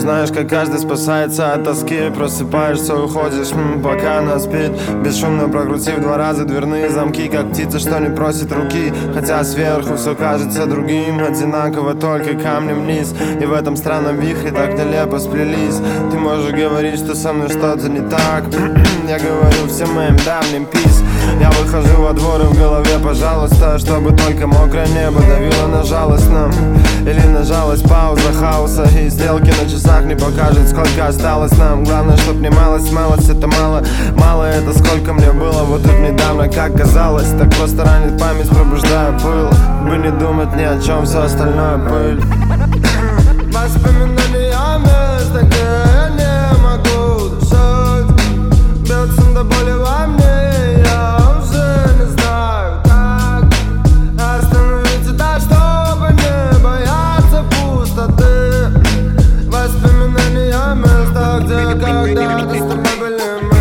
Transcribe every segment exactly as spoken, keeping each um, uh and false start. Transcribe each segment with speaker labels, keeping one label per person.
Speaker 1: Знаешь, как каждый спасается от тоски. Просыпаешься, уходишь, м, пока она спит. Бесшумно прокрутив два раза дверные замки, как птица, что не просит руки. Хотя сверху все кажется другим, одинаково, только камнем вниз. И в этом странном вихре так нелепо сплелись. Ты можешь говорить, что со мной что-то не так. Я говорю всем моим давним пис. Я выхожу во двор и в голове, пожалуйста, чтобы только мокрое небо давило на жалость нам. Или на жалость пауза хаоса, и стрелки на часах не покажут, сколько осталось нам. Главное, чтоб не малость, малость это мало. Мало это сколько мне было вот тут недавно, как казалось. Так просто ранит память, пробуждая пыл. Бы не думать ни о чем, все остальное пыль. Воспоминаниями, где я не могу дышать. Бьется до боли во мне, я уже не знаю как остановить это, чтобы не бояться пустоты. Воспоминания места, где когда-то с тобой были мы.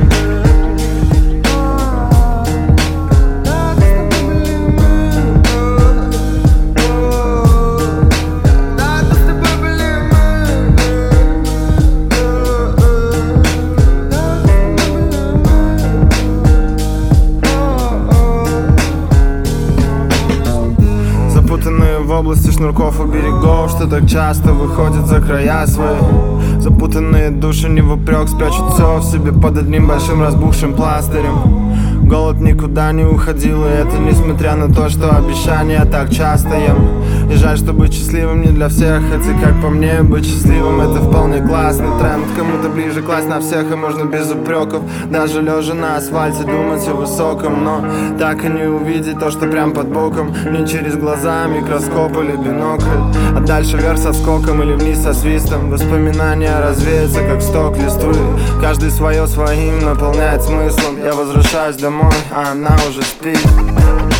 Speaker 1: Запутанные в области шнурков у берегов, что так часто выходят за края свои. Запутанные души не вопрек спрячут все в себе под одним большим разбухшим пластырем. Голод никуда не уходил, и это несмотря на то, что обещания так часто ем. И жаль, что быть счастливым не для всех, хотя как по мне, быть счастливым это вполне классный тренд. Кому-то ближе класть на всех, и можно без упреков, даже лежа на асфальте, думать о высоком. Но так и не увидеть то, что прям под боком. Не через глаза, микроскоп или бинокль, а дальше вверх со скоком или вниз со свистом. Воспоминания развеются, как сток листвы. Каждый свое своим наполняет смыслом. Я возвращаюсь домой, а она уже спит.